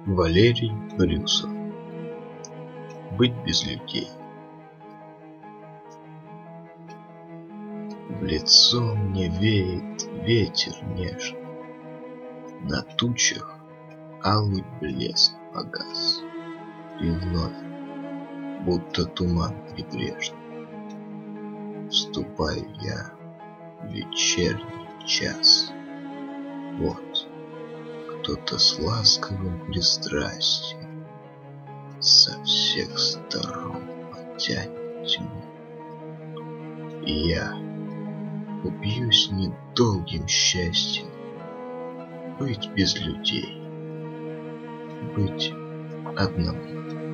Валерий Брюсов. Быть без людей. В лицо мне веет ветер нежный, на тучах алый блеск погас, и вновь, будто туман прибрежный, вступаю я в вечерний час. Вот кто-то с ласковым пристрастием со всех сторон потянет тьму, и я упьюсь недолгим счастьем быть без людей, быть одному.